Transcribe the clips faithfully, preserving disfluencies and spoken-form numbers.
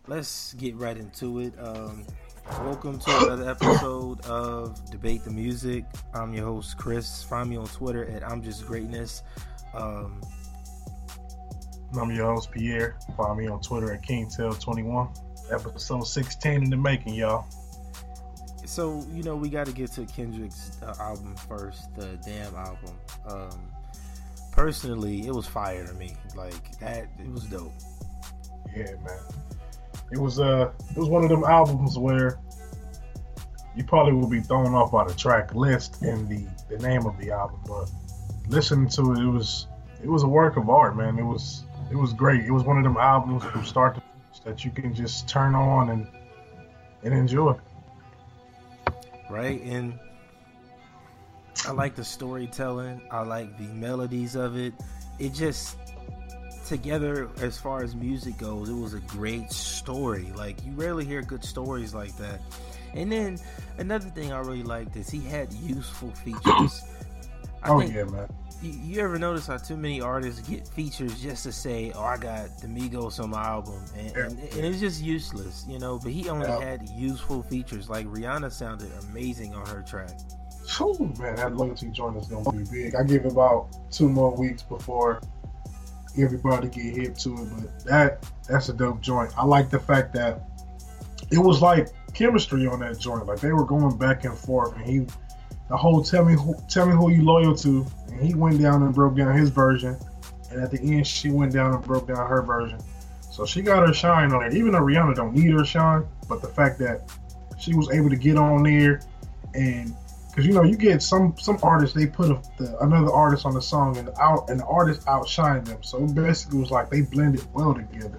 let's get right into it. Um, welcome to another episode of Debate the Music. I'm your host, Chris. Find me on Twitter at I'm Just Greatness. Um, I'm your host, Pierre. Find me on Twitter at KingTail twenty-one. Episode sixteen in the making, y'all. So, you know, we got to get to Kendrick's uh, album first, the Damn album. Um, personally, it was fire to me. Like, that, it was dope. Yeah, man. It was uh, it was one of them albums where you probably will be thrown off by the track list and the, the name of the album, but listening to it, it was it was a work of art, man. It was it was great. It was one of them albums from start to finish that you can just turn on and and enjoy. Right, and I like the storytelling. I like the melodies of it. It just, together, as far as music goes, it was a great story. Like, you rarely hear good stories like that. And then, another thing I really liked is he had useful features. I oh, think, yeah, man. You, you ever notice how too many artists get features just to say, oh, I got the Migos on my album, and, and, and it's just useless, you know, but he only yeah. had useful features. Like, Rihanna sounded amazing on her track. Ooh, man, that loyalty joint is going to be big. I give it about two more weeks before everybody get hip to it, but that that's a dope joint. I like the fact that it was like chemistry on that joint. Like, they were going back and forth, and he... The whole tell me who, tell me who you loyal to, and he went down and broke down his version, and at the end she went down and broke down her version. So she got her shine on it. Even though Rihanna don't need her shine, but the fact that she was able to get on there, and because you know you get some some artists, they put a, the, another artist on the song and the out and the artist outshined them. So it basically was like they blended well together.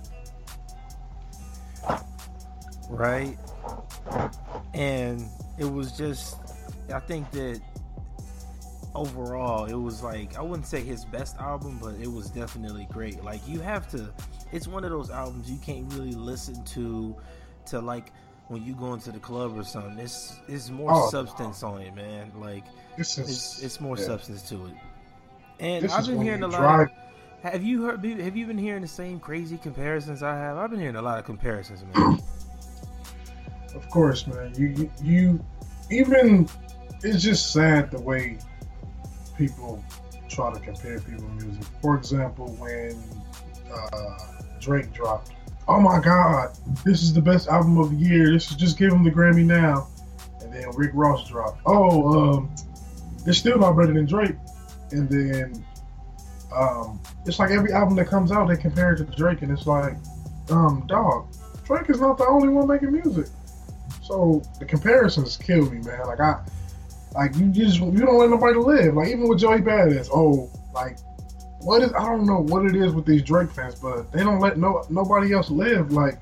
Right, and it was just. I think that overall it was like, I wouldn't say his best album, but it was definitely great. Like, you have to, it's one of those albums you can't really listen to to like when you go into the club or something. It's it's more oh, substance on it, man. Like, this is, it's, it's more yeah. substance to it. And this I've been hearing a lot drive. of, have you heard have you been hearing the same crazy comparisons I have? I've been hearing a lot of comparisons, man. Of course, man. You you, you even it's just sad the way people try to compare people's music. For example, when uh, Drake dropped, oh my God, this is the best album of the year. This is just give him the Grammy now. And then Rick Ross dropped, oh, um, it's still not better than Drake. And then um, it's like every album that comes out, they compare it to Drake, and it's like, um, dog, Drake is not the only one making music. So the comparisons kill me, man. Like I. Like, you just, you don't let nobody live. Like, even with Joey Badass, oh, like, what is, I don't know what it is with these Drake fans, but they don't let no nobody else live. Like,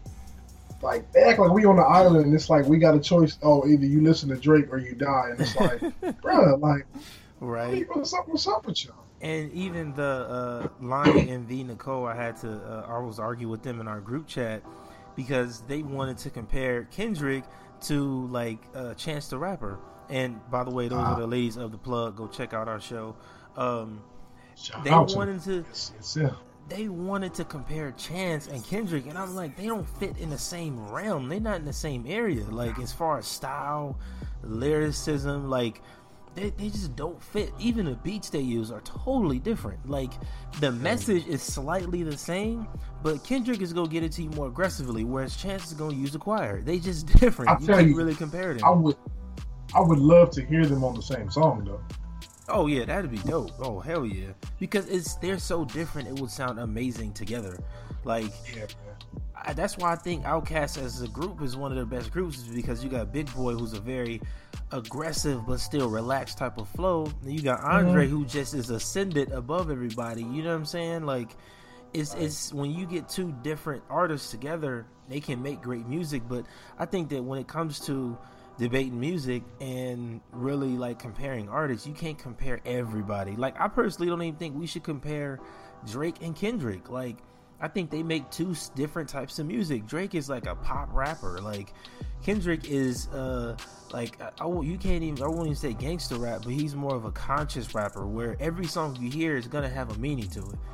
like, they act like we on the island, and it's like we got a choice. Oh, either you listen to Drake or you die. And it's like, bruh, like, right. What's up, what's up with y'all? And even the uh, Lonnie and V Nicole, I had to, uh, I was argue with them in our group chat because they wanted to compare Kendrick to, like, uh, Chance the Rapper. And by the way, those uh, are the ladies of the plug. Go check out our show. Um, they wanted to, yes, yes, yeah. they wanted to compare Chance and Kendrick, and I'm like, they don't fit in the same realm. They're not in the same area. Like, as far as style, lyricism, like they, they just don't fit. Even the beats they use are totally different. Like, the message is slightly the same, but Kendrick is gonna get it to you more aggressively, whereas Chance is gonna use the choir. They just different. I'll you tell can't you, really compare them. I would. I would love to hear them on the same song, though. Oh yeah, that'd be dope. Oh hell yeah, because it's they're so different. It would sound amazing together. Like, yeah, I, that's why I think Outkast as a group is one of their best groups, is because you got Big Boy, who's a very aggressive but still relaxed type of flow. And you got Andre, mm-hmm. who just is ascended above everybody. You know what I'm saying? Like, it's right. it's when you get two different artists together, they can make great music. But I think that when it comes to debating music and really like comparing artists, you can't compare everybody. Like, I personally don't even think we should compare Drake and Kendrick. Like, I think they make two different types of music. Drake is like a pop rapper. Like, Kendrick is uh like I, I, you can't even I won't even say gangster rap, but he's more of a conscious rapper where every song you hear is gonna have a meaning to it.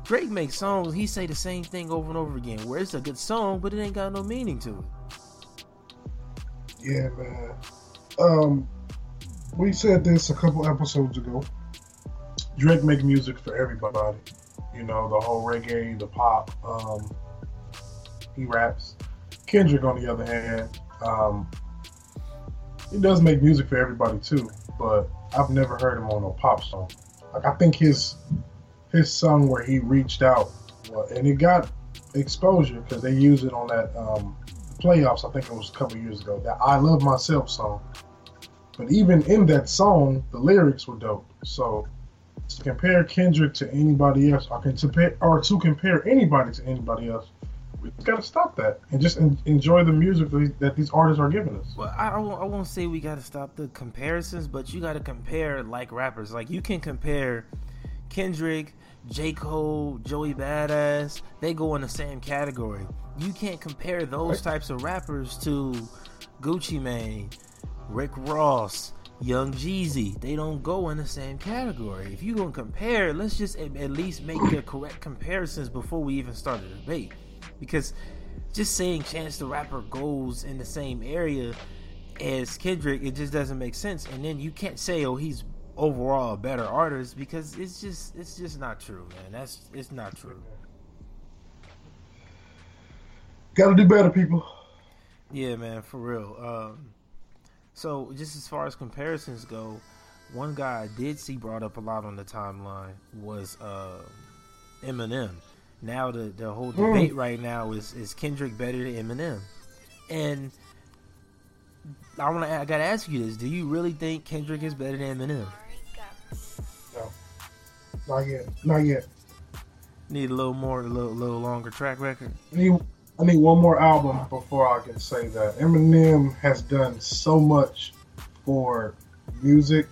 Drake makes songs, he say the same thing over and over again, where it's a good song, but it ain't got no meaning to it. Yeah, man. Um, we said this a couple episodes ago. Drake make music for everybody. You know, the whole reggae, the pop. Um, he raps. Kendrick, on the other hand, um, he does make music for everybody too. But I've never heard him on a pop song. Like, I think his his song where he reached out, well, and it got exposure because they used it on that um, playoffs. I think it was a couple years ago. That "I Love Myself" song. But even in that song, the lyrics were dope. So to compare Kendrick to anybody else, or, can compare, or to compare anybody to anybody else, we just gotta stop that and just en- enjoy the music that these artists are giving us. Well, I, I, won't, I won't say we gotta stop the comparisons, but you gotta compare like rappers. Like, you can compare Kendrick, J. Cole, Joey Badass. They go in the same category. You can't compare those right. types of rappers to Gucci Mane, Rick Ross, Young Jeezy. They don't go in the same category. If you're going to compare, let's just at, at least make the correct comparisons before we even start the debate. Because just saying Chance the Rapper goes in the same area as Kendrick, it just doesn't make sense. And then you can't say, oh, he's overall a better artist, because it's just it's just not true, man. That's it's not true. Gotta do better, people. Yeah, man, for real. Um, so just as far as comparisons go, one guy I did see brought up a lot on the timeline was uh, Eminem. Now the the whole debate mm. right now is is Kendrick better than Eminem? And I want to I gotta ask you this: do you really think Kendrick is better than Eminem? No, not yet. Not yet. Need a little more, a little, little longer track record. I need, I need one more album before I can say that. Eminem has done so much for music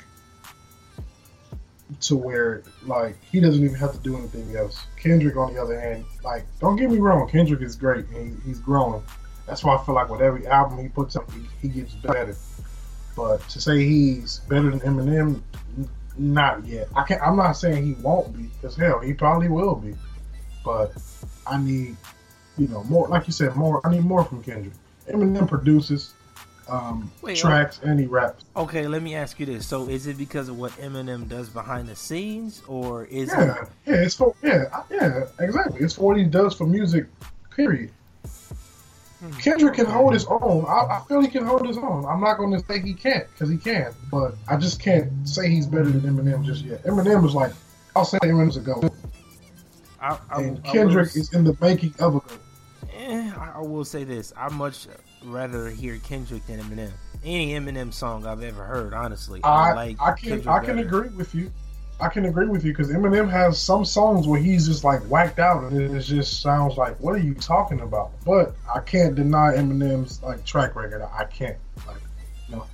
to where, like, he doesn't even have to do anything else. Kendrick, on the other hand, like, don't get me wrong, Kendrick is great and he, he's growing. That's why I feel like with every album he puts up, he, he gets better. But to say he's better than Eminem, not yet. I can't. I'm not saying he won't be, because hell, he probably will be. But I need, you know, more. Like you said, more. I need more from Kendrick. Eminem produces um, Wait, tracks okay. and he raps. Okay, let me ask you this: so, is it because of what Eminem does behind the scenes, or is yeah, it? Yeah, it's for yeah, yeah, exactly. It's for what he does for music. Period. Kendrick can hold his own. I, I feel he can hold his own. I'm not going to say he can't, because he can, but I just can't say he's better than Eminem just yet. Eminem is like, I'll say Eminem's a GOAT. I, I, and I, Kendrick I will, is in the making of a GOAT. Eh, I, I will say this. I much rather hear Kendrick than Eminem. Any Eminem song I've ever heard, honestly. I, I like I can Kendrick I can better. agree with you. I can agree with you, because Eminem has some songs where he's just like whacked out, and it just sounds like, what are you talking about? But I can't deny Eminem's like track record. I can't. Like, no.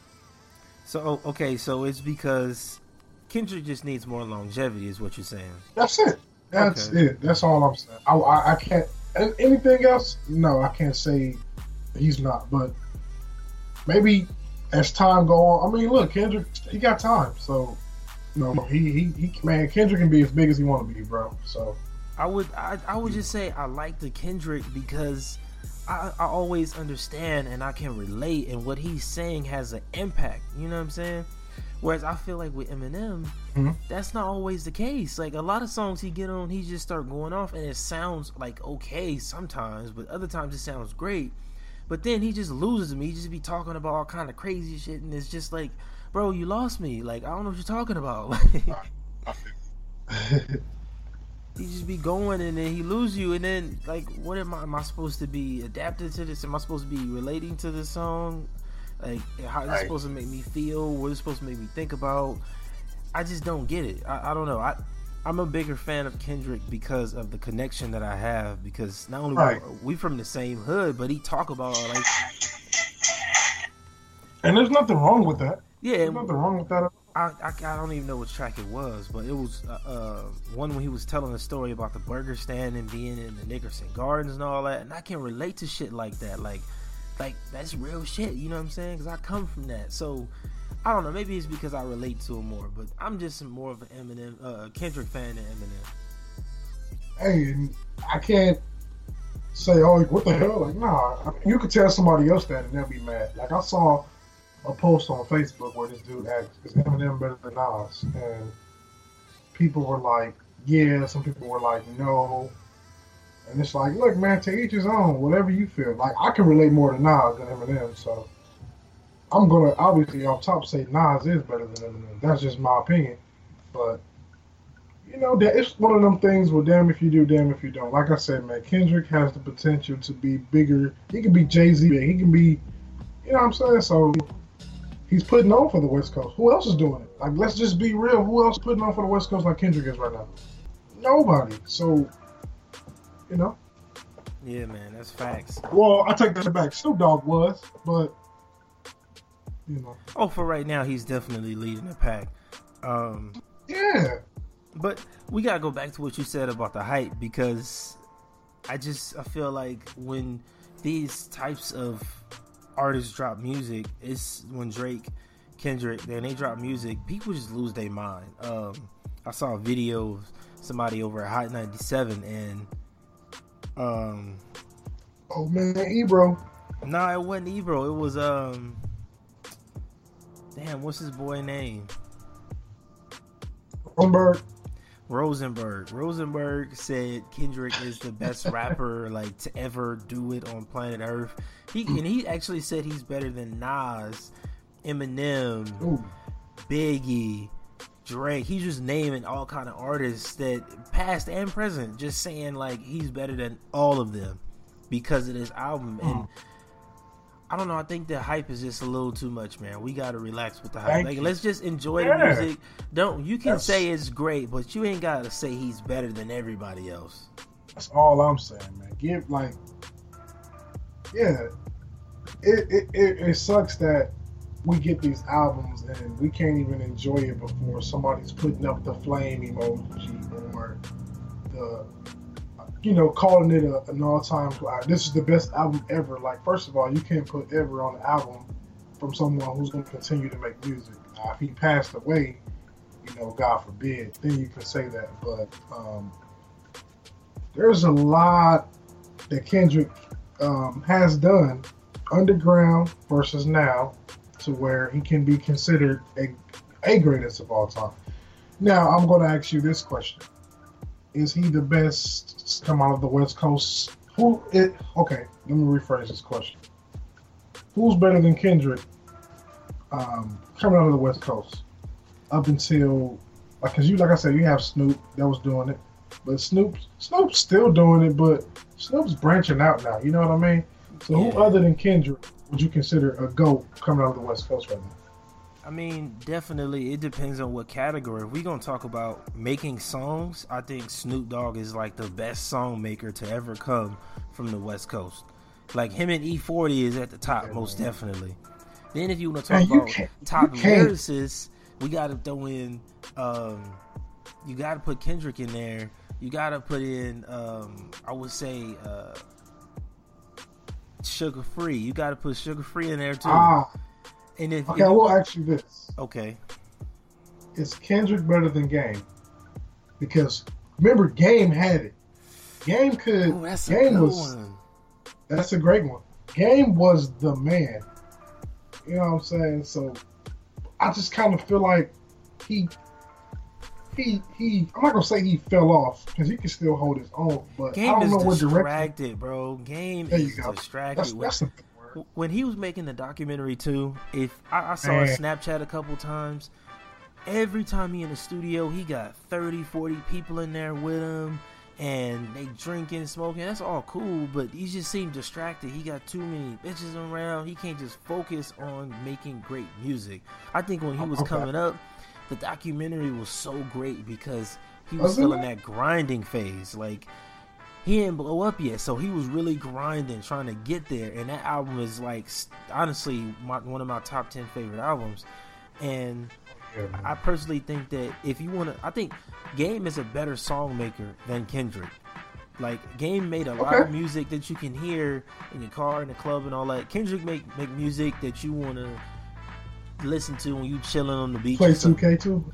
So okay, so it's because Kendrick just needs more longevity, is what you're saying. That's it. That's okay. it. That's all I'm saying. I, I, I can't. Anything else? No, I can't say he's not. But maybe as time go on, I mean, look, Kendrick, he got time, so. No, he, he he man, Kendrick can be as big as he want to be, bro. So I would I, I would just say I like the Kendrick because I, I always understand and I can relate, and what he's saying has an impact. You know what I'm saying? Whereas I feel like with Eminem, mm-hmm. that's not always the case. Like, a lot of songs he get on, he just start going off, and it sounds like okay sometimes, but other times it sounds great. But then he just loses me. He just be talking about all kind of crazy shit, and it's just like, bro, you lost me. Like, I don't know what you're talking about. Like, he just be going, and then he lose you, and then, like, what am I? Am I supposed to be adapted to this? Am I supposed to be relating to this song? Like, how is it supposed to make me feel? What is it supposed to make me think about? I just don't get it. I, I don't know. I I'm a bigger fan of Kendrick because of the connection that I have. Because not only right. we, we from the same hood, but he talk about, like, and there's nothing wrong with that. Yeah, there's nothing wrong with that. I, I, I don't even know which track it was, but it was uh, uh, one when he was telling a story about the burger stand and being in the Nickerson Gardens and all that, and I can relate to shit like that. Like, like that's real shit. You know what I'm saying? Because I come from that. So I don't know. Maybe it's because I relate to him more, but I'm just more of an Eminem, uh, Kendrick fan than Eminem. hey, I can't say, oh, what the hell? Like, nah. I mean, you could tell somebody else that and they'll be mad. Like, I saw a post on Facebook where this dude asked, is Eminem better than Nas? And people were like, yeah. Some people were like, no. And it's like, look, man, to each his own. Whatever you feel. Like, I can relate more to Nas than Eminem, so I'm gonna obviously off top say Nas is better than Eminem. That's just my opinion. But you know, that it's one of them things where damn if you do, damn if you don't. Like I said, man, Kendrick has the potential to be bigger. He can be Jay-Z. He can be, you know what I'm saying? So he's putting on for the West Coast. Who else is doing it? Like, let's just be real. Who else is putting on for the West Coast like Kendrick is right now? Nobody. So, you know. Yeah, man, that's facts. Well, I take that back. Snoop Dogg was, but, you know. Oh, for right now, he's definitely leading the pack. Um, yeah. But we gotta go back to what you said about the hype, because I just I feel like when these types of artists drop music, it's when Drake, Kendrick, then they drop music, people just lose their mind. Um, I saw a video of somebody over at Hot ninety-seven, and um, oh man, Ebro. No, nah, it wasn't Ebro. It was um, damn, what's his boy name? Rosenberg. Rosenberg. Rosenberg said Kendrick is the best rapper like to ever do it on planet Earth. He and he actually said he's better than Nas, Eminem, Ooh. Biggie, Drake. He's just naming all kind of artists that past and present, just saying like he's better than all of them because of this album. And mm. I don't know. I think the hype is just a little too much, man. We gotta relax with the hype. Like, let's just enjoy yeah. the music. Don't you can that's, say it's great, but you ain't gotta say he's better than everybody else. That's all I'm saying, man. Give like, yeah. It it, it it sucks that we get these albums and we can't even enjoy it before somebody's putting up the flame emoji or the. You know, calling it a, an all-time, this is the best album ever. Like, first of all, you can't put ever on the album from someone who's going to continue to make music. Now, if he passed away, you know, God forbid, then you can say that. But um, there's a lot that Kendrick um, has done underground versus now to where he can be considered a, a greatest of all time. Now, I'm going to ask you this question. Is he the best come out of the West Coast? Who it? Okay, let me rephrase this question. Who's better than Kendrick um, coming out of the West Coast up until like? Cause you, like I said, you have Snoop that was doing it, but Snoop, Snoop's still doing it, but Snoop's branching out now. You know what I mean? So yeah. Who other than Kendrick would you consider a GOAT coming out of the West Coast right now? I mean, definitely, it depends on what category. If we're going to talk about making songs, I think Snoop Dogg is like the best song maker to ever come from the West Coast. Like, him and E forty is at the top, yeah, most man. definitely. Then if you want to talk man, about top lyricists, we got to throw in, um, you got to put Kendrick in there. You got to put in, um, I would say, uh, Sugar Free. You got to put Sugar Free in there, too. Ah. And if, okay, if, I will ask you this. Okay. Is Kendrick better than Game? Because remember, Game had it. Game could. Oh, that's Game a good was. one. That's a great one. Game was the man. You know what I'm saying? So I just kind of feel like he, he, he. I'm not gonna say he fell off because he can still hold his own. But Game I don't is know what distracted, direction. bro. Game there you is go. distracted. That's, that's a When he was making the documentary too, if I, I saw Man. a Snapchat a couple times, every time he in the studio, he got thirty, forty people in there with him, and they drinking, smoking. That's all cool, but he just seemed distracted. He got too many bitches around. He can't just focus on making great music. I think when he was okay. coming up, the documentary was so great because he was still in that grinding phase. Like, he didn't blow up yet, so he was really grinding, trying to get there. And that album is like, honestly, my, one of my top ten favorite albums. And yeah, I personally think that if you want to, I think Game is a better song maker than Kendrick. Like, Game made a okay. lot of music that you can hear in your car, in the club, and all that. Kendrick make make music that you want to listen to when you chilling on the beach. Play two K too.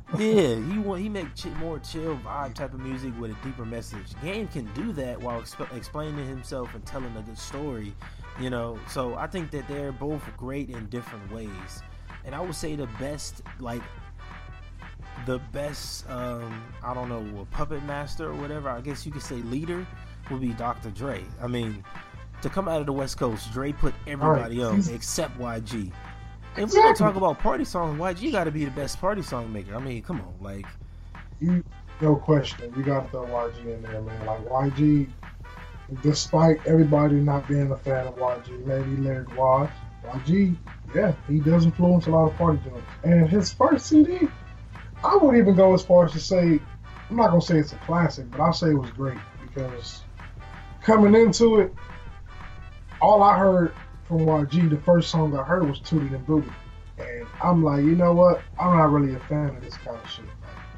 Yeah, he want he make ch- more chill vibe type of music with a deeper message. Game can do that while exp- explaining himself and telling a good story, you know. So I think that they're both great in different ways. And I would say the best, like the best, um, I don't know, a puppet master or whatever. I guess you could say leader would be Doctor Dre. I mean, to come out of the West Coast, Dre put everybody right. on He's... except Y G. If exactly. we're gonna talk about party songs, Y G got to be the best party song maker. I mean, come on, like you, no question, you got to throw Y G in there, man. Like Y G, despite everybody not being a fan of Y G, maybe lyric wise, Y G, yeah, he does influence a lot of party joints. And his first C D, I wouldn't even go as far as to say, I'm not gonna say it's a classic, but I'll say it was great because coming into it, all I heard from Y G, the first song I heard was Tootie and Booty. And I'm like, you know what? I'm not really a fan of this kind of shit.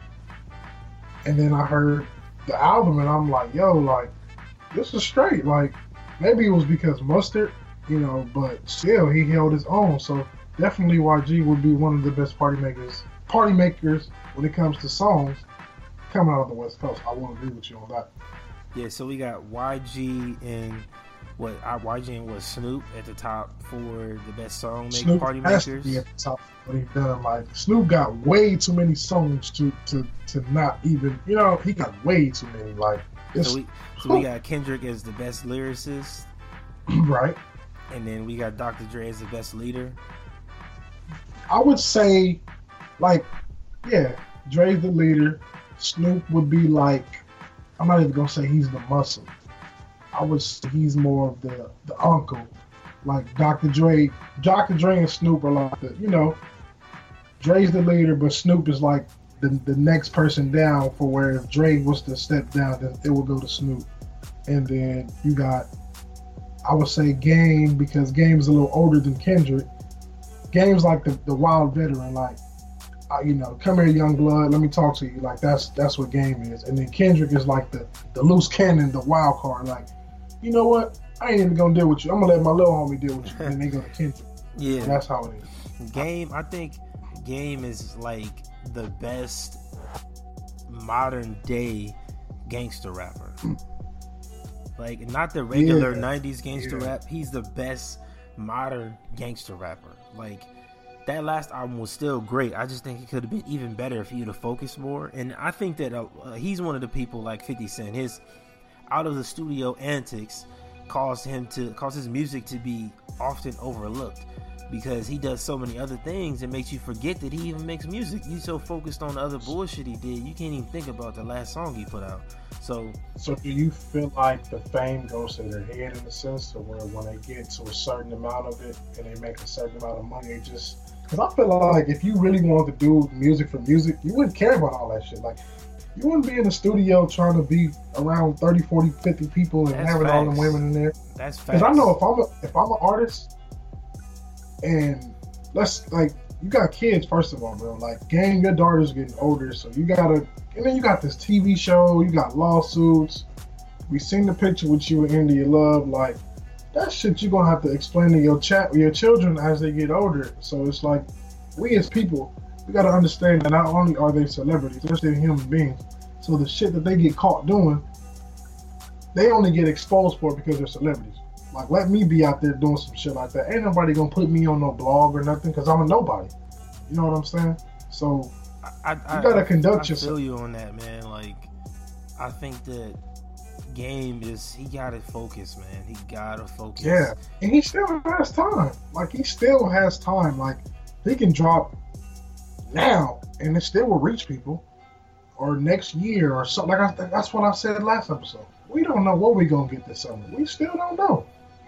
And then I heard the album and I'm like, yo, like, this is straight. Like, maybe it was because Mustard, you know, but still he held his own. So definitely Y G would be one of the best party makers, party makers when it comes to songs coming out of the West Coast. I will agree with you on that. Yeah, so we got Y G and what our Y G and was Snoop at the top for the best song make, Snoop party has makers. To be at the top what he done. Like Snoop got way too many songs to, to, to not even, you know, he got way too many. Like so we so we got Kendrick as the best lyricist, right? And then we got Doctor Dre as the best leader. I would say, like, yeah, Dre's the leader. Snoop would be like, I'm not even gonna say he's the muscle. I would say he's more of the, the uncle. Like Doctor Dre, Doctor Dre and Snoop are like the, you know, Dre's the leader, but Snoop is like the, the next person down for where if Dre was to step down, then it would go to Snoop. And then you got, I would say Game, because Game's a little older than Kendrick. Game's like the, the wild veteran, like, uh, you know, come here, young blood, let me talk to you. Like, that's that's what Game is. And then Kendrick is like the, the loose cannon, the wild card. Like, you know what? I ain't even gonna deal with you. I'm gonna let my little homie deal with you. And then they go to Kendrick. Yeah. And that's how it is. Game, I think Game is like the best modern day gangster rapper. Like, not the regular yeah. nineties gangster yeah. rap. He's the best modern gangster rapper. Like, that last album was still great. I just think it could have been even better if he would have focused more. And I think that uh, he's one of the people like fifty Cent. His out of the studio antics caused him to cause his music to be often overlooked because he does so many other things. It makes you forget that he even makes music. He's so focused on the other bullshit he did, you can't even think about the last song he put out. So, so do you feel like the fame goes to their head in a sense, or where when they get to a certain amount of it and they make a certain amount of money, they just, because I feel like if you really wanted to do music for music, you wouldn't care about all that shit. Like, you wouldn't be in the studio trying to be around thirty, forty, fifty people and That's having facts. all them women in there. That's facts. Because I know if I'm a, if I'm an artist and let's, like, you got kids, first of all, bro. Like, Game, your daughter's getting older, so you gotta, and then you got this T V show, you got lawsuits. We seen the picture with you and India Love. Like, that shit you're gonna have to explain to your chat, your children as they get older. So it's like, we as people, we gotta understand that not only are they celebrities, they're still human beings. So the shit that they get caught doing, they only get exposed for it because they're celebrities. Like, let me be out there doing some shit like that. Ain't nobody gonna put me on no blog or nothing because I'm a nobody. You know what I'm saying? So I, I, you gotta I, conduct I yourself. I feel you on that, man. Like, I think that Game is, he gotta focus, man. He gotta focus. Yeah, and he still has time. Like, he still has time. Like, he can drop now and it still will reach people, or next year or something. Like, I, that's what I said last episode. We don't know what we're gonna get this summer. We still don't know.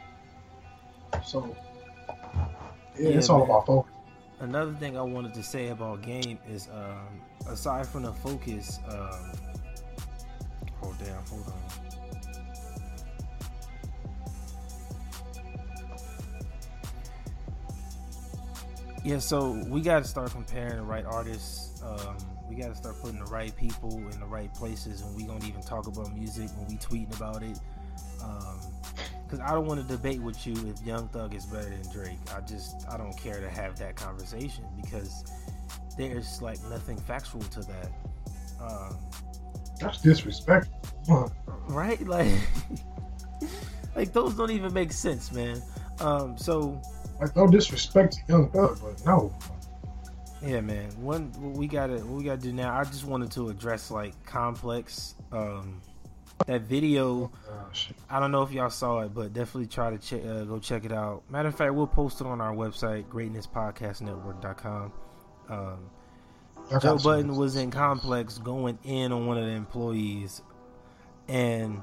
So yeah, yeah, it's all man. about focus. Another thing I wanted to say about Game is, um, aside from the focus, um, hold down, hold on. Yeah, so we got to start comparing the right artists. Um, we got to start putting the right people in the right places when we don't even talk about music, when we tweeting about it. Because um, I don't want to debate with you if Young Thug is better than Drake. I just, I don't care to have that conversation because there's like nothing factual to that. Um, That's disrespectful. Right? Like, like those don't even make sense, man. Um, so, like, no disrespect to Young Thug, but no. Yeah, man. One what we gotta what we gotta do now. I just wanted to address like Complex. Um, that video. Oh, I don't know if y'all saw it, but definitely try to check uh, go check it out. Matter of fact, we'll post it on our website, greatness podcast network dot com. Um, Joe Budden was in Complex going in on one of the employees, and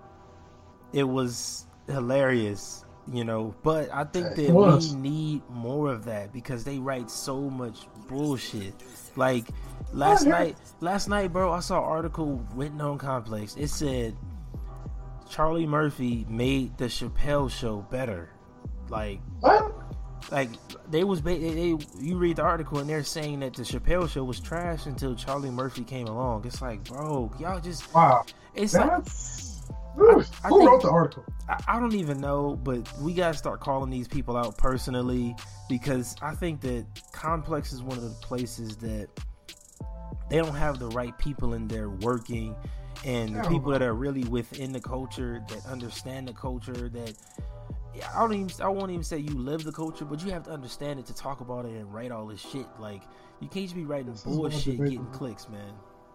it was hilarious, you know. But I think that we need more of that because they write so much bullshit. Like last night, last night, bro, I saw an article written on Complex. It said Charlie Murphy made the Chappelle Show better. Like what? Like they was they, they you read the article and they're saying that the Chappelle Show was trash until Charlie Murphy came along. It's like, bro, y'all just wow. It's That's, like I, I who think, wrote the article? I, I don't even know, but we gotta start calling these people out personally because I think that Complex is one of the places that they don't have the right people in there working, and the people that are really within the culture that understand the culture that. I don't even. I won't even say you live the culture, but you have to understand it to talk about it and write all this shit. Like you can't just be writing this bullshit, getting the, clicks, man.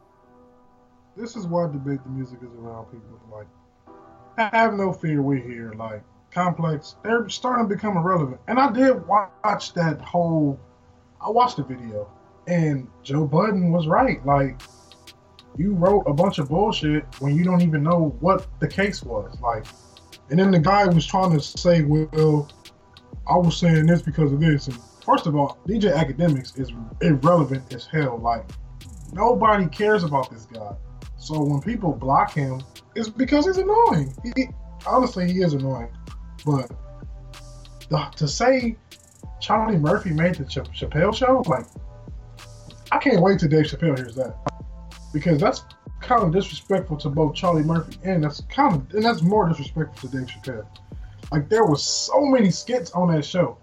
This is why debate the music is around people. Like, have no fear, we're here. Like Complex, they're starting to become irrelevant. And I did watch that whole. I watched the video, and Joe Budden was right. Like, you wrote a bunch of bullshit when you don't even know what the case was. Like. And then the guy was trying to say, well, I was saying this because of this. And first of all, D J Academics is irrelevant as hell. Like, nobody cares about this guy. So when people block him, it's because he's annoying. He, honestly, he is annoying. But the, to say Charlie Murphy made the Ch- Chappelle Show, like, I can't wait till Dave Chappelle hears that. Because that's kind of disrespectful to both Charlie Murphy and that's kind of and that's more disrespectful to Dave Chappelle. Like there was so many skits on that show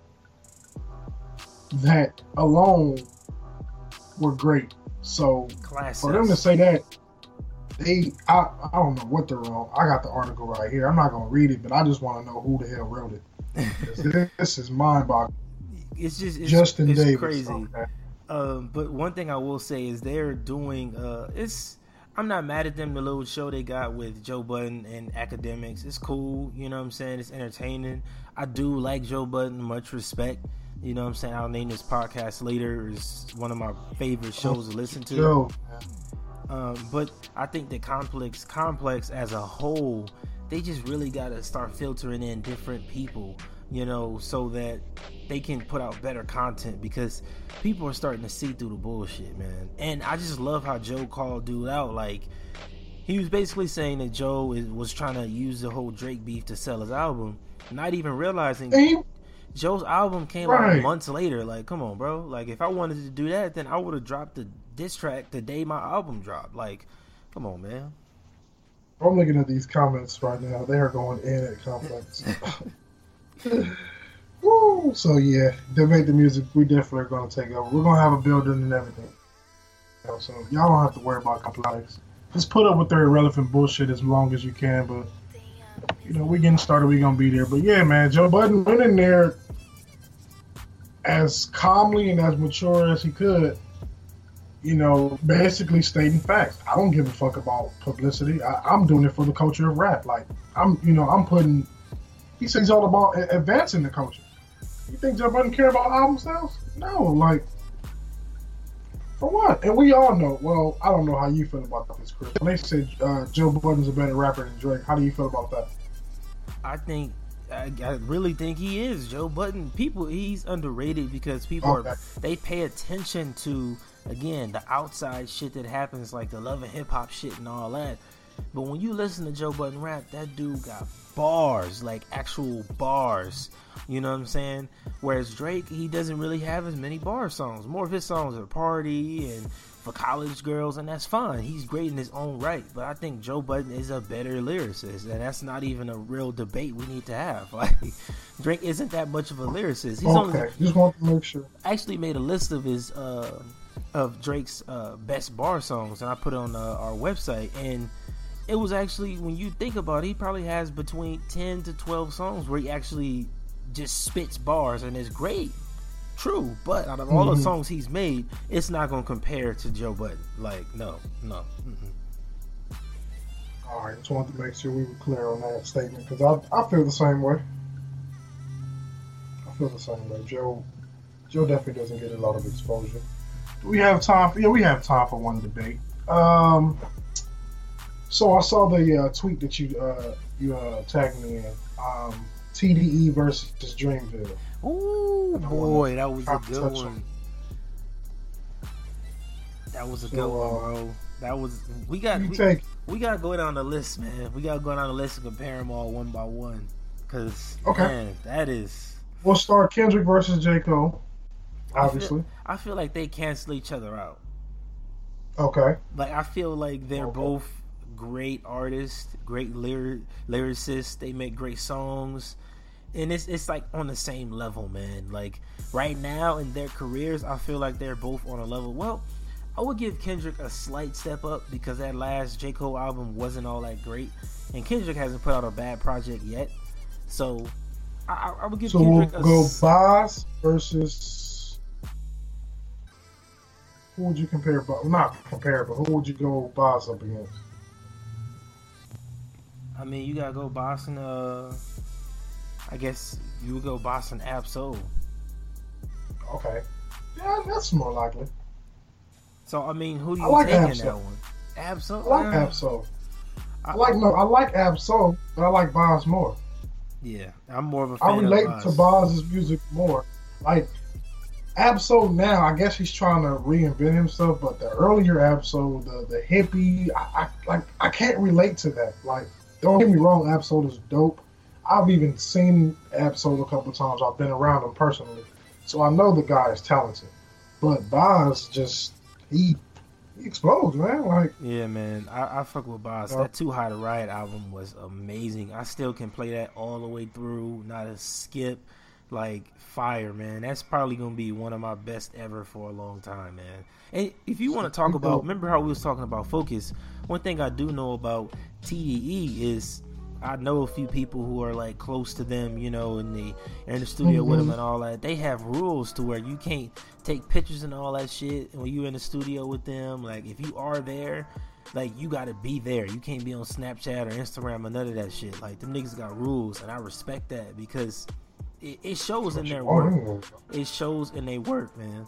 that alone were great. So Classics. For them to say that, they I, I don't know what they're wrong. I got the article right here. I'm not gonna read it, but I just want to know who the hell wrote it. this, this is mind-boggling. It's just it's, Justin it's Davis. Crazy. Okay. Um, but one thing I will say is they're doing uh, it's. I'm not mad at them. The little show they got with Joe Budden and Academics, it's cool. You know what I'm saying? It's entertaining. I do like Joe Budden. Much respect. You know what I'm saying? I'll name this podcast later. It's one of my favorite shows to listen to. Joe. Um, but I think the complex, complex as a whole, they just really got to start filtering in different people. You know, so that they can put out better content because people are starting to see through the bullshit, man. And I just love how Joe called dude out. Like, he was basically saying that Joe is, was trying to use the whole Drake beef to sell his album, not even realizing he, Joe's album came right. out months later. Like, come on, bro. Like, if I wanted to do that, then I would have dropped the diss track the day my album dropped. Like, come on, man. I'm looking at these comments right now. They are going in at Complex. Woo! So yeah, debate the music. We definitely are going to take over. We're going to have a building and everything. So y'all don't have to worry about Complex. Just put up with their irrelevant bullshit as long as you can. But you know, we getting started. We gonna be there. But yeah, man, Joe Budden went in there as calmly and as mature as he could. You know, basically stating facts. I don't give a fuck about publicity. I, I'm doing it for the culture of rap. Like I'm, you know, I'm putting. He says he's all about advancing the culture. You think Joe Budden care about album sales? No, like, for what? And we all know, well, I don't know how you feel about this, Chris. When they said uh, Joe Budden's a better rapper than Drake, how do you feel about that? I think, I, I really think he is. Joe Budden, people, he's underrated because people okay. are, they pay attention to, again, the outside shit that happens, like the Love and Hip Hop shit and all that. But when you listen to Joe Budden rap, that dude got bars, like actual bars. You know what I'm saying? Whereas Drake, he doesn't really have as many bar songs. More of his songs are party and for college girls, and that's fine. He's great in his own right. But I think Joe Budden is a better lyricist, and that's not even a real debate we need to have. Like, Drake isn't that much of a lyricist. He's okay, only, just want to make sure. I actually made a list of his uh, of Drake's uh, best bar songs, and I put it on uh, our website, and it was actually, when you think about it, he probably has between ten to twelve songs where he actually just spits bars, and it's great. True, but out of all mm-hmm. the songs he's made, it's not going to compare to Joe Budden. Like, no, no. Mm-mm. All right, just wanted to make sure we were clear on that statement, because I, I feel the same way. I feel the same way. Joe, Joe definitely doesn't get a lot of exposure. We have time for, yeah, we have time for one debate. Um, so I saw the uh, tweet that you uh, you uh, tagged me in. Um, T D E versus Dreamville. Ooh, boy, that was a good one. That was a good one, bro. That was we got we, take, we got to go down the list, man. We got to go down the list and compare them all one by one, because okay. man, that is. We'll start Kendrick versus J. Cole. Obviously, I feel, I feel like they cancel each other out. Okay. Like, I feel like they're okay. both great artists, great lyric lyricists. They make great songs, and it's it's like on the same level, man. Like right now in their careers, I feel like they're both on a level. Well, I would give Kendrick a slight step up because that last J. Cole album wasn't all that great, and Kendrick hasn't put out a bad project yet. So I, I would give so Kendrick we'll a go s- Boz versus. Who would you compare? But not compare, but who would you go Boz up against? I mean, you gotta go Boston. Uh, I guess you would go Boston Ab-Soul. Okay, yeah, that's more likely. So I mean, who do you like take in Ab-Soul. that one? Ab-Soul. I like uh, Ab-Soul. I like no, I like Ab-Soul, but I like Boz more. Yeah, I'm more of a fan I relate of Boz. to Boz's music more. Like Ab-Soul now, I guess he's trying to reinvent himself, but the earlier Ab-Soul, the the hippie, I, I like I can't relate to that. Like, don't get me wrong, Ab-Soul is dope. I've even seen Ab-Soul a couple times. I've been around him personally, so I know the guy is talented. But Boz just he he explodes, man. Like, yeah, man, I, I fuck with Boz. Uh, that Too High to Riot album was amazing. I still can play that all the way through, not a skip. Like, fire, man. That's probably gonna be one of my best ever for a long time, man. And if you want to talk about, remember how we was talking about focus? One thing I do know about T D E is I know a few people who are like close to them, you know, and they are in the studio mm-hmm. with them and all that. They have rules to where you can't take pictures and all that shit when you're in the studio with them. Like, if you are there, like, you gotta be there. You can't be on Snapchat or Instagram or none of that shit. Like, them niggas got rules, and I respect that because It, it shows in their work. It shows in their work, man.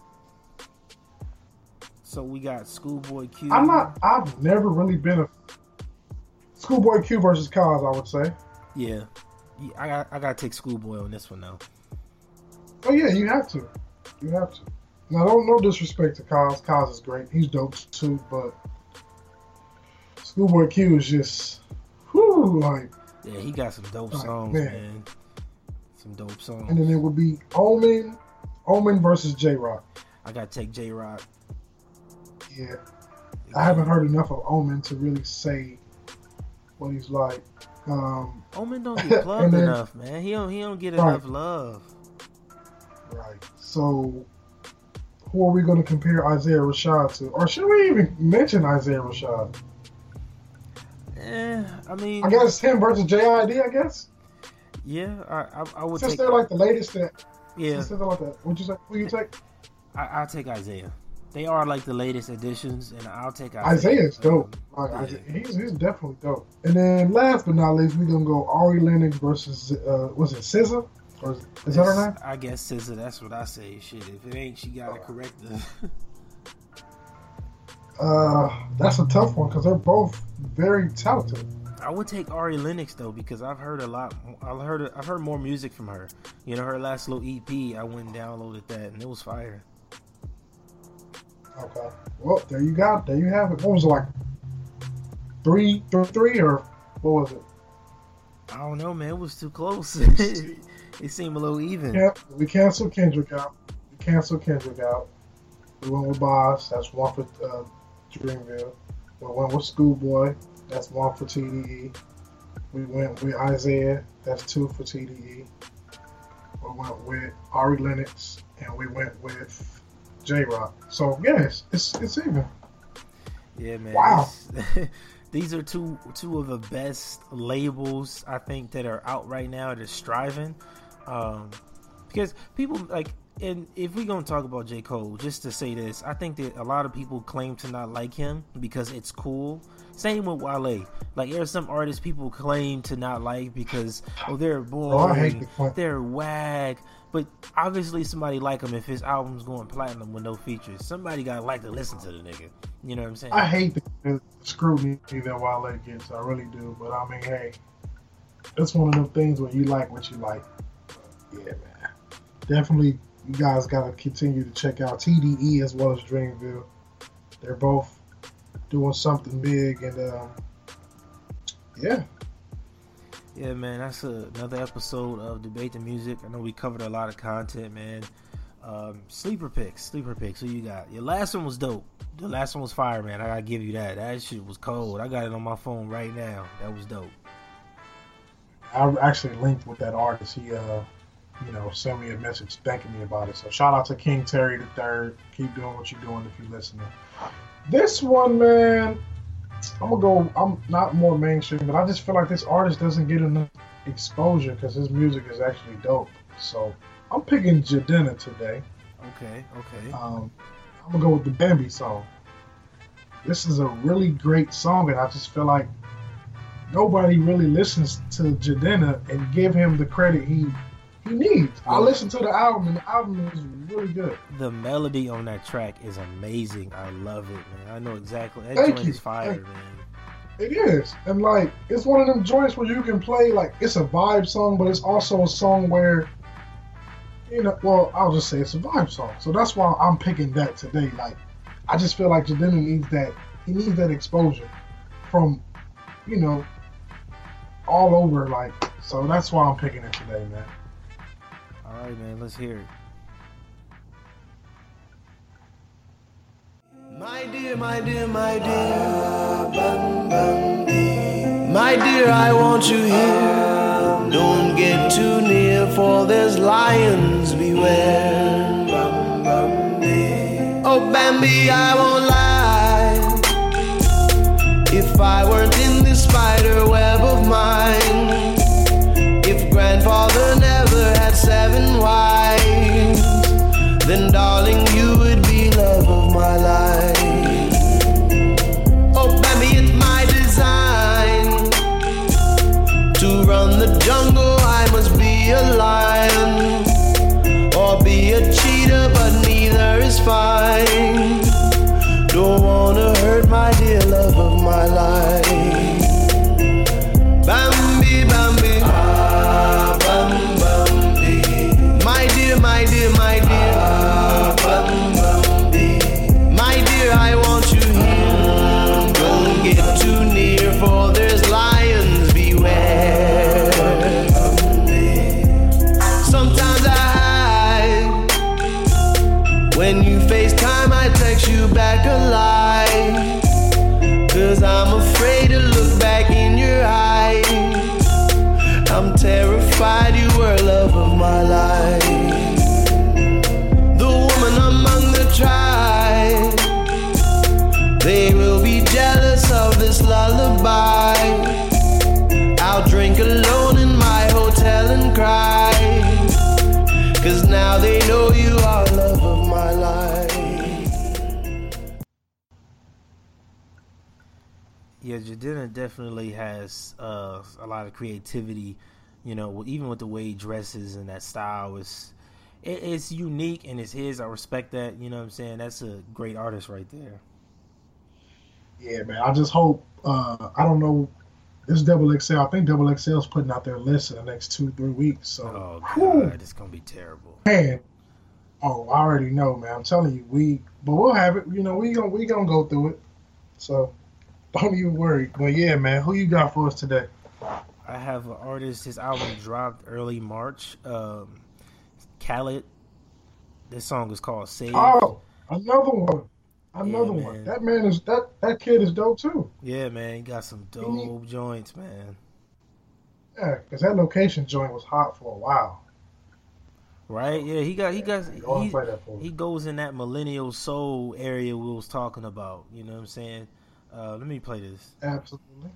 So we got Schoolboy Q. I'm not. I've never really been a Schoolboy Q versus Cos, I would say. Yeah, yeah I got. I got to take Schoolboy on this one now. Oh yeah, you have to. You have to. Now, don't no disrespect to Cos. Cos is great. He's dope too, but Schoolboy Q is just, whoo, like. Yeah, he got some dope like, songs, man. man. Some dope songs. And then it would be Omen, Omen versus J Rock. I gotta take J Rock. Yeah, I haven't heard enough of Omen to really say what he's like. Um, Omen don't get plugged then, enough, man. He don't. He don't get right. enough love. Right. So, who are we going to compare Isaiah Rashad to, or should we even mention Isaiah Rashad? Eh, I mean, I guess him versus J I D. I guess. Yeah, I, I, I would. Since take, they're like the latest, that yeah. Since they're like that, would you say? Who you take? I, I'll take Isaiah. They are like the latest additions, and I'll take Isaiah. Isaiah's dope. Like, yeah. Isaiah, he's he's definitely dope. And then last but not least, we're gonna go Ari Lennox versus uh, was it S Z A? Or is, is that her name? I guess S Z A. That's what I say. Shit, if it ain't, she gotta correct the. uh, that's a tough one because they're both very talented. I would take Ari Lennox though because I've heard a lot. I've heard I've heard more music from her. You know, her last little E P. I went and downloaded that, and it was fire. Okay. Well, there you go. There you have it. What was it, like? Three, three, three, or what was it? I don't know, man. It was too close. It seemed a little even. Yeah, we canceled Kendrick out. We canceled Kendrick out. We went with Boz. That's one for uh, Dreamville. We went with Schoolboy. That's one for T D E. We went with Isaiah. That's two for T D E. We went with Ari Lennox, and we went with J Rock. So yes, it's it's even. Yeah, man. Wow. These are two two of the best labels I think that are out right now. They're striving, um, because people like. And if we're gonna talk about J. Cole, just to say this, I think that a lot of people claim to not like him because it's cool. Same with Wale. Like, there are some artists people claim to not like because oh they're boring, oh, I hate the they're wag. But obviously somebody like him if his album's going platinum with no features. Somebody gotta like to listen to the nigga. You know what I'm saying? I hate the, the scrutiny that Wale gets. I really do. But I mean, hey, it's one of them things where you like what you like. Yeah, man. Definitely. You guys got to continue to check out T D E as well as Dreamville. They're both doing something big, and um, yeah. Yeah, man, that's a, another episode of Debate the Music. I know we covered a lot of content, man. Um, sleeper picks, sleeper picks. Who you got? Your last one was dope. The last one was fire, man. I gotta give you that. That shit was cold. I got it on my phone right now. That was dope. I actually linked with that artist. He uh. you know, send me a message thanking me about it. So shout out to King Terry the Third. Keep doing what you're doing if you're listening. This one, man, I'm gonna go. I'm not more mainstream, but I just feel like this artist doesn't get enough exposure because his music is actually dope. So I'm picking Jidenna today. Okay, okay. Um, I'm gonna go with the Bambi song. This is a really great song, and I just feel like nobody really listens to Jidenna and give him the credit he. He needs. I listened to the album, and the album is really good. The melody on that track is amazing. I love it, man. I know exactly. That Thank joint you. is fire, Thank man. It is, and like it's one of them joints where you can play like it's a vibe song, but it's also a song where, you know, well, I'll just say it's a vibe song. So that's why I'm picking that today. Like, I just feel like Jidenna needs that. He needs that exposure from, you know, all over. Like, so that's why I'm picking it today, man. All right, man, let's hear it. My dear, my dear, my dear, my dear, I want you here. Don't get too near, for there's lions beware. Oh, Bambi, I won't lie. If I weren't in this spider web of mine, if grandfather never had seven wives, then darling, you would be love of my life. Oh, Bambi, it's my design to run the jungle. I must be a lion or be a cheetah, but neither is fine. Don't wanna hurt my dear love of my life. Bambi, Bambi, ah, Bam, Bambi. My dear, my dear, my dear, ah, Bam, Bambi. My dear, I want you here. Don't get too near, for there's lions beware. Sometimes I hide. When you FaceTime, I text you back alive. Cause I'm afraid to look back in your eyes. I'm terrified you were love of my life. The woman among the tribe, they will be jealous of this lullaby. I'll drink alone in my hotel and cry. Cause now they know you are love of my life. Yeah, Jidenna definitely has uh, a lot of creativity. You know, even with the way he dresses and that style, is it, it's unique and it's his. I respect that. You know what I'm saying? That's a great artist right there. Yeah, man. I just hope. Uh, I don't know. This Double X L. I think Double X L is putting out their list in the next two, three weeks. So, oh god, whew, it's gonna be terrible. Man, oh, I already know, man. I'm telling you, we. But we'll have it. You know, we gonna we gonna go through it. So, don't even worry. But yeah, man. Who you got for us today? I have an artist. His album dropped early March. Um, Khaled. This song is called "Save." Oh, another one. Another Yeah, one. man. That man is that that kid is dope too. Yeah, man, he got some dope joints, man. Yeah, because that location joint was hot for a while. Right? Yeah, he got he got Go he, play that for he goes in that millennial soul area we was talking about. You know what I'm saying? Uh, let me play this. Absolutely.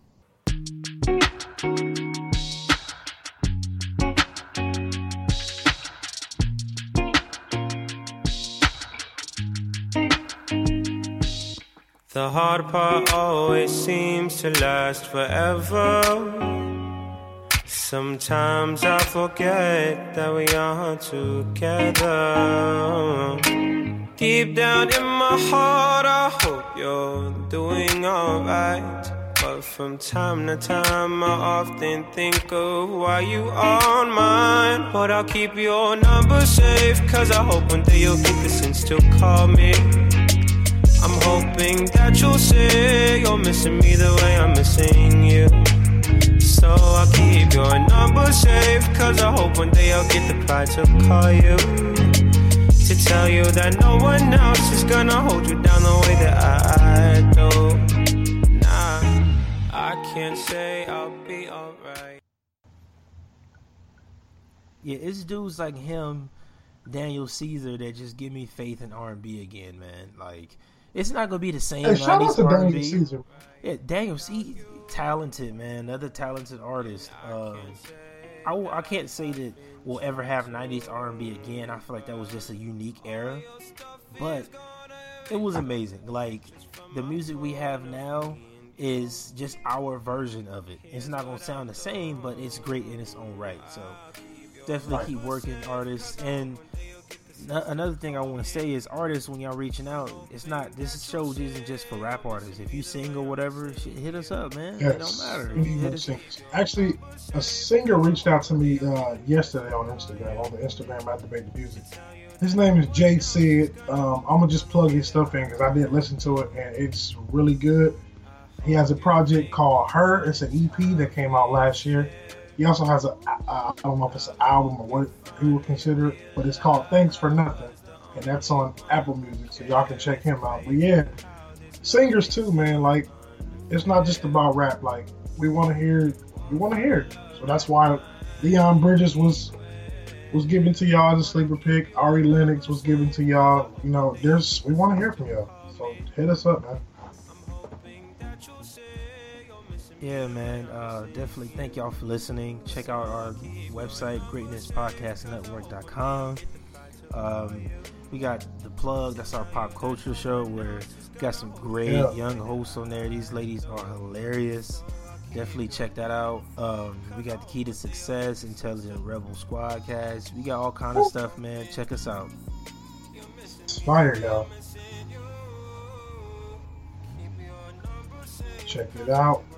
The hard part always seems to last forever. Sometimes I forget that we are together. Deep down in my heart, I hope you're doing alright. But from time to time, I often think of why you aren't mine. But I'll keep your number safe, cause I hope one day you'll get the sense to call me. I'm hoping that you'll say you're missing me the way I'm missing you. So I'll keep your number safe, cause I hope one day I'll get the pride to call you, to tell you that no one else is gonna hold you down the way that I do. Nah, I can't say I'll be alright. Yeah, it's dudes like him, Daniel Caesar, that just give me faith in R and B again, man. Like, it's not gonna be the same. Hey, shout out to R and B. Daniel Caesar. Yeah, Daniel C, talented man, another talented artist. Um, I, I can't say that we'll ever have nineties R and B again. I feel like that was just a unique era, but it was amazing. Like, the music we have now is just our version of it. It's not gonna sound the same, but it's great in its own right. So definitely keep working, artists. And another thing I want to say is, artists, when y'all reaching out, it's not, this show isn't just for rap artists. If you sing or whatever, shit, hit us up, man. Yes. It don't matter. We need more singers. Actually, a singer reached out to me uh, yesterday on Instagram, on the Instagram at Debate the Music. His name is Jay Sid. Um, I'm gonna just plug his stuff in because I did listen to it and it's really good. He has a project called Her. It's an E P that came out last year. He also has a, I don't know if it's an album or what you would consider it, but it's called Thanks for Nothing, and that's on Apple Music, so y'all can check him out. But yeah, singers too, man. Like, it's not just about rap. Like, we want to hear, we want to hear it. So that's why Leon Bridges was was given to y'all as a sleeper pick. Ari Lennox was given to y'all. You know, there's we want to hear from y'all. So hit us up, man. Yeah, man. Uh, definitely thank y'all for listening. Check out our website, greatness podcast network dot com. Um, we got The Plug. That's our pop culture show where we got some great yeah. young hosts on there. These ladies are hilarious. Definitely check that out. Um, we got The Key to Success, Intelligent Rebel Squadcast. We got all kind of stuff, man. Check us out. It's fire, y'all. Check it out.